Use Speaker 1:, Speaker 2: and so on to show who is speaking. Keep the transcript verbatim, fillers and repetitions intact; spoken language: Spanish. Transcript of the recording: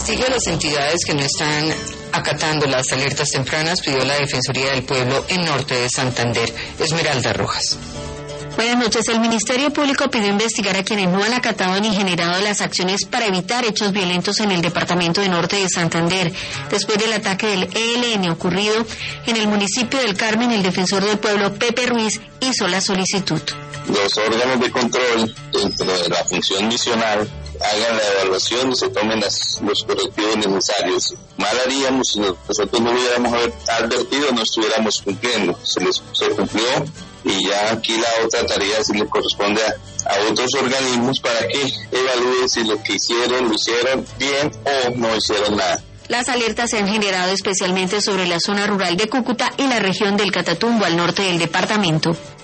Speaker 1: castigo a las entidades que no están acatando las alertas tempranas, pidió la Defensoría del Pueblo en Norte de Santander. Esmeralda Rojas.
Speaker 2: Buenas noches. El Ministerio Público pidió investigar a quienes no han acatado ni generado las acciones para evitar hechos violentos en el departamento de Norte de Santander. Después del ataque del E L N ocurrido en el municipio del Carmen, el defensor del pueblo, Pepe Ruiz, hizo la solicitud.
Speaker 3: Los órganos de control dentro de la función misional hagan la evaluación y se tomen las, los correctivos necesarios. Mal haríamos si nosotros no hubiéramos advertido, no estuviéramos cumpliendo. Se les se cumplió y ya aquí la otra tarea sí le corresponde a, a otros organismos para que evalúen si lo que hicieron lo hicieron bien o no hicieron nada.
Speaker 2: Las alertas se han generado especialmente sobre la zona rural de Cúcuta y la región del Catatumbo al norte del departamento.